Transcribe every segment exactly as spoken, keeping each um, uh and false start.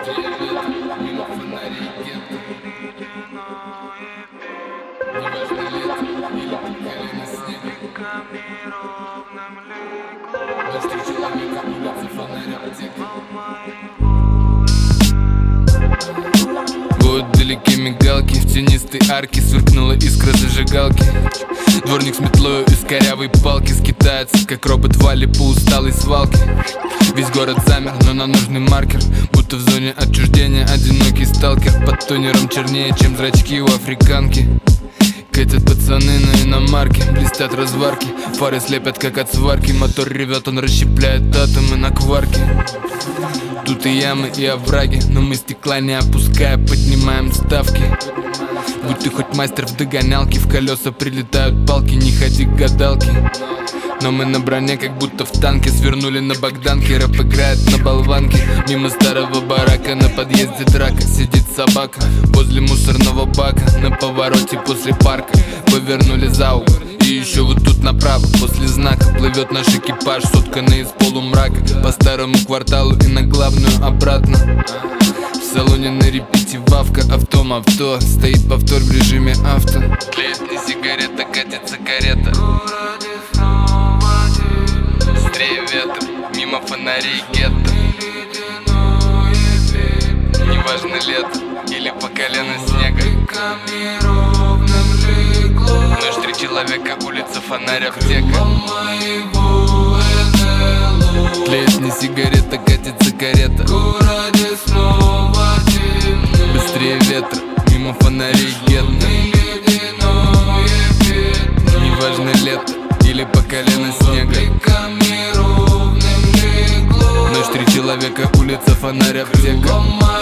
Мимо фонарей гетто. Неважно лето или колено снега. Дождь и человека, улица, фонарь, аптека. Будут далеки мигалки, в тенистой арке сверкнула искра зажигалки. Дворник с метлою из корявой палки скитается, как робот Валли по усталой свалке. Весь город замер, но нам нужный маркер. Будто в зоне отчуждения одинокий сталкер. Под тонером чернее, чем зрачки у африканки. Катят пацаны на иномарке, блестят разварки. Фары слепят как от сварки. Мотор ревет, он расщепляет атомы на кварки. Тут и ямы, и овраги, но мы стекла не опуская, поднимаем ставки. Будь ты хоть мастер в догонялке, в колеса прилетают палки, не ходи к гадалке. Но мы на броне, как будто в танке. Свернули на Богданке, рэп играет на болванке. Мимо старого барака, на подъезде драка. Сидит собака возле мусорного бака. На повороте после парка повернули за угол. И еще вот тут направо, после знака, плывет наш экипаж, сотканный из полумрака. По старому кварталу и на главную обратно. В салоне на репите вавка, автом авто. Стоит повтор в режиме авто. Тлеет не сигарета, катится карета. Быстрее ветер, мимо фонарей гетто. Неважно лето или по колено снега. Ночь, три человека, улица, фонарь, аптека. Тлеет не сигарета, катится карета. Быстрее ветер, мимо фонарей гетто. Неважно лето или по колено снега. Ночь, три человека, улица, фонарь, аптека.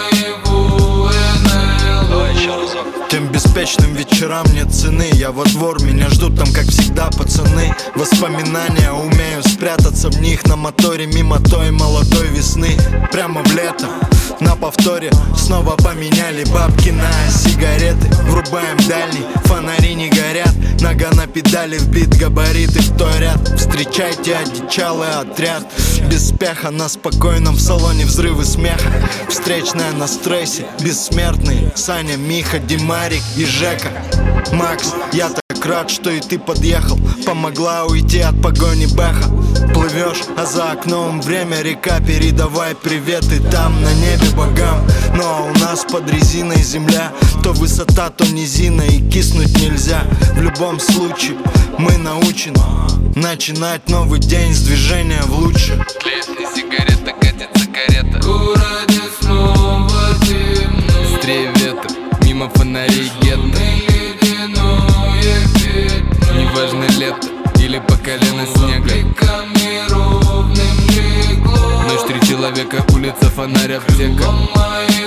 Тем беспечным вечерам нет цены. Я во двор, меня ждут там, как всегда, пацаны. Воспоминания, умею спрятаться в них. На моторе мимо той молодой весны. Прямо в лето, на повторе снова поменяли бабки на сигареты. Врубаем дальний, фонари не горят. Нога на педали, вбит габариты в той ряд. Встречайте одичалый отряд. Без спеха на спокойном в салоне взрывы смеха. Встречная на стрессе, бессмертный Саня, Миха, Димарик и Жека. Макс, я так рад, что и ты подъехал. Помогла уйти от погони бэха. Плывешь, а за окном время река. Передавай приветы там на небе богам. Но у нас под резиной земля. То высота, то низина, и киснуть нельзя. В любом случае мы научены начинать новый день с движения в лучше. Тлеет не сигарета, катится карета. В городе снова темно. Быстрее ветер, мимо фонарей гетто. Неважно лето или по колено снега. Ночь, три человека, улица, фонарь, аптека.